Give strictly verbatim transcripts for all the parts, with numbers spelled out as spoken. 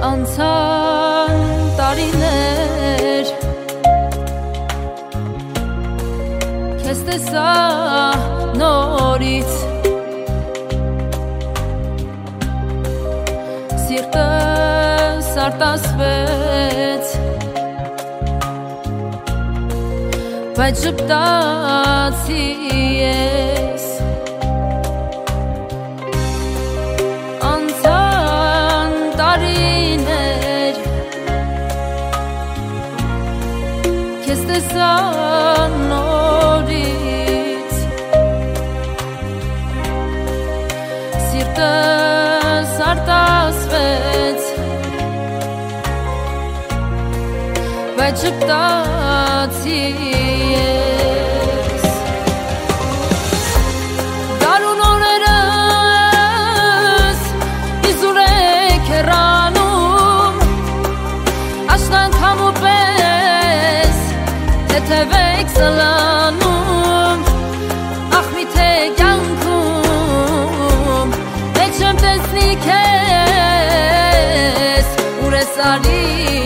Անցան տարիներ Քեզ տեսա նորից Սիրտս արտասվեց Բայց ժպտացի ես Անցան տարիներ Քեզ տեսա նորից Սիրտս արտասվեց Բայց ժպտացի ես Դարուն օրերս իզուր եք հեռանում Աշնանքամ ու պես թեթև եք սլանում Ախ միթե կյանքում Մեկ չեմ տեսնի քեզ Ուր ես արի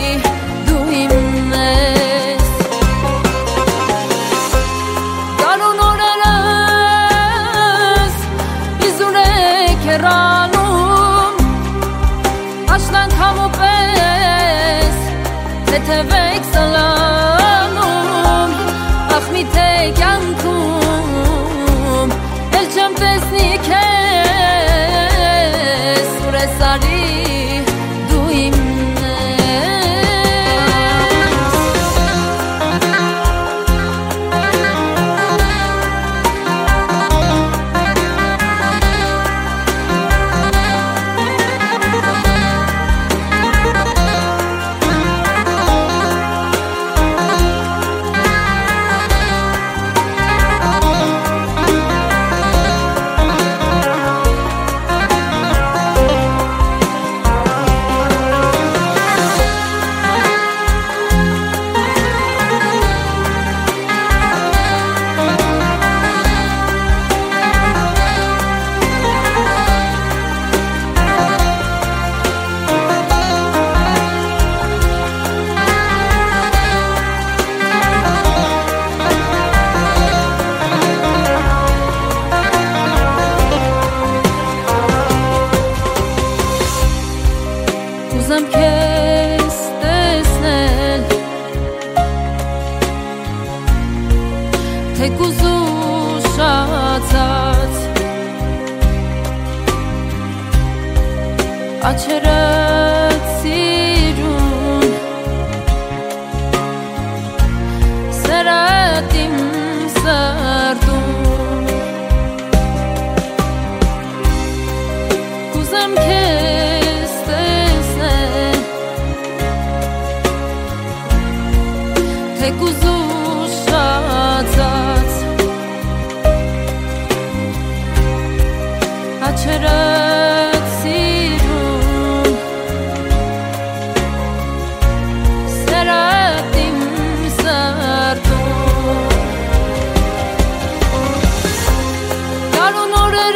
Աշնանքամ ու պես թեթև եք սլանում Ախ միթե կյանքում էլ չեմ տեսնի քեզ Ուր ես արի դու իմն Ուզեմ քեզ տեսնել Թեկուզ ուշացած Աչերդ սիրուն Սերդ իմ սրտում Ուզեմ քեզ Թեկուզ ուշացած Աչերդ սիրուն Սերդ իմ սրտում Դարուն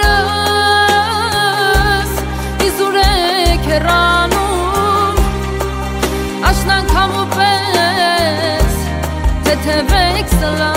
օրերս իզուր եք հեռանում Աշնանքամ ու պես Թեթև եք սլանում